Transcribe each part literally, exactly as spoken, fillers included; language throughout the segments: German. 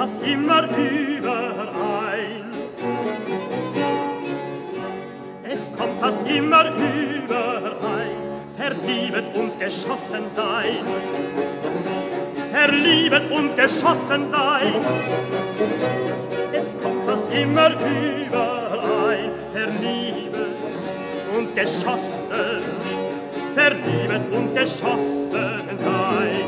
fast immer überein. Es kommt fast immer überein, verliebet und geschossen sein. Verliebet und geschossen sein. Es kommt fast immer überein, verliebet und geschossen, verliebet und geschossen sein.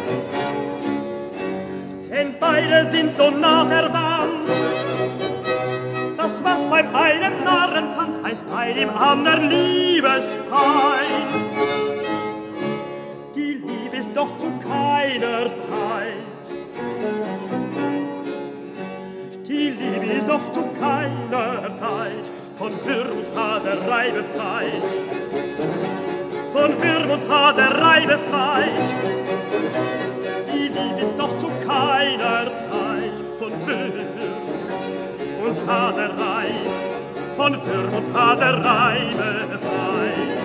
Denn beide sind so nah verwandt, das was beim einen Narren fand, heißt bei dem anderen Liebespein. Die Liebe ist doch zu keiner Zeit, die Liebe ist doch zu keiner Zeit von Wirr und Haserei befreit, von Wirr und Haserei befreit. Die Liebe ist doch zu keiner Zeit von Wirr und Haserei, von Wirr und Haserei befreit.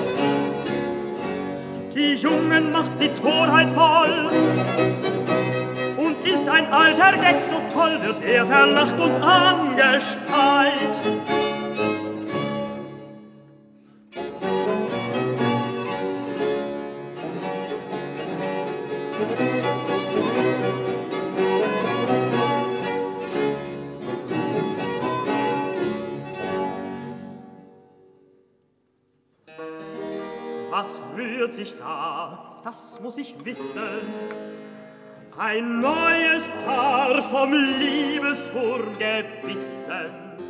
Die Jungen macht sie Torheit voll, und ist ein alter Geck so toll, wird er verlacht und angespeit. Was rührt sich da? Das muss ich wissen. Ein neues Paar vom Liebeswurm gebissen.